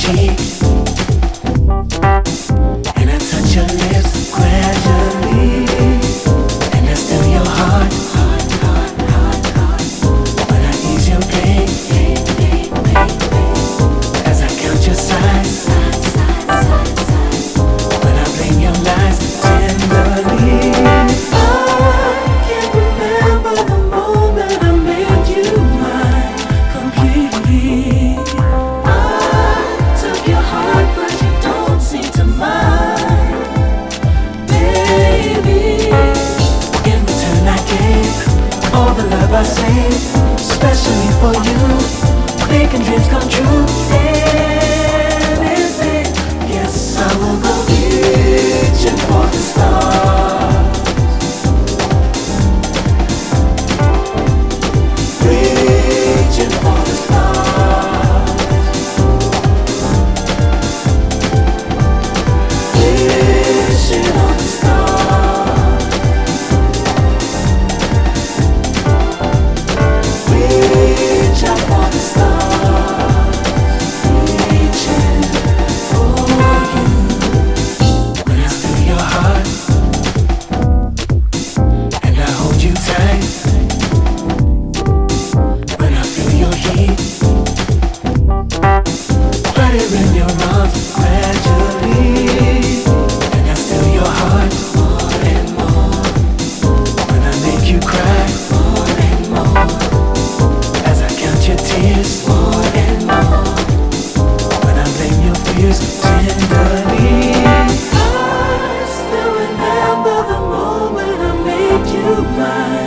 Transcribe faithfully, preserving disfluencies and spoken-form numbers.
cheek, and I touch your lips gradually, and I still your heart, heart, heart, heart, heart. When I ease your pain, pain, pain, pain, pain. As I count your sighs, sighs, sighs, sighs, sighs. When I blame your lies tenderly. I can't remember the moment I made you mine completely. I took your heart, but you don't seem to mind, baby. In return I gave all the love I saved, especially for you, making dreams come true. Anything, yes, I will go reaching for the stars, reaching for the stars, wishing on the stars, reach out for the stars, reaching for you. When I steal your heart and I hold you tight, when I feel your heat, flutter in your arms gradually, and I steal your heart more and more. When I make you cry more and more, as I count your tears more and more. When I blame your fears tenderly. I still remember the moment I made you mine.